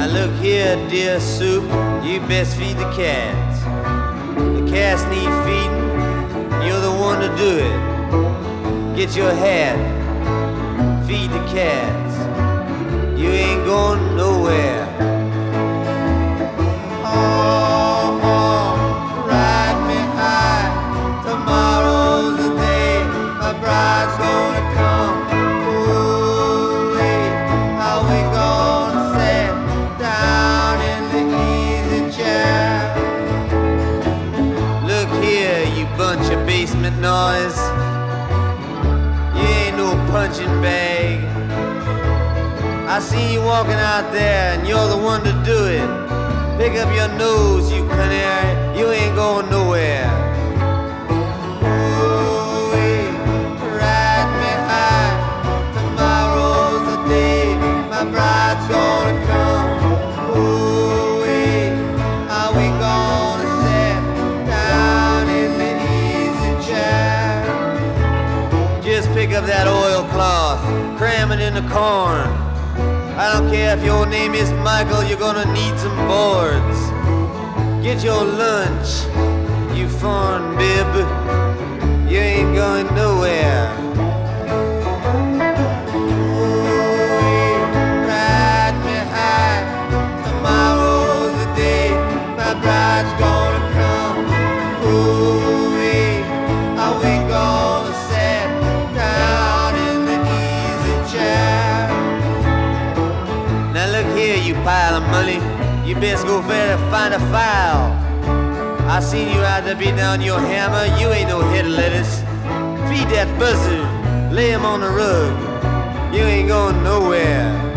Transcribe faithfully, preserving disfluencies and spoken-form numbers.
look here, dear Soup, you best feed the cats. The cats need feeding, you're the one to do it. Get your hat, feed the cats. You ain't going nowhere. Oh, oh, ride me high. Tomorrow's the day my bride's gonna come. Ooh, how we gonna sit down in the easy chair? Look here, you bunch of basement noise. You ain't no punching bag. I see you walking out there and you're the one to do it. Pick up your nose, you canary, you ain't going nowhere. Ooh-wee, ride me high. Tomorrow's the day my bride's gonna come. Ooh-wee, how we gonna sit down in the easy chair? Just pick up that oilcloth, cram it in the corn. I don't care if your name is Michael, you're gonna need some boards. Get your lunch, you foreign bib. You ain't going nowhere. Ooh, ride me high. Tomorrow's the day my bride's gonna come. Ooh, how we gonna sit down in the easy chair? Now look here, you pile of money. You best go fair to find a file. I seen you out there beating down your hammer. You ain't no head of lettuce. Feed that buzzard. Lay him on the rug. You ain't going nowhere.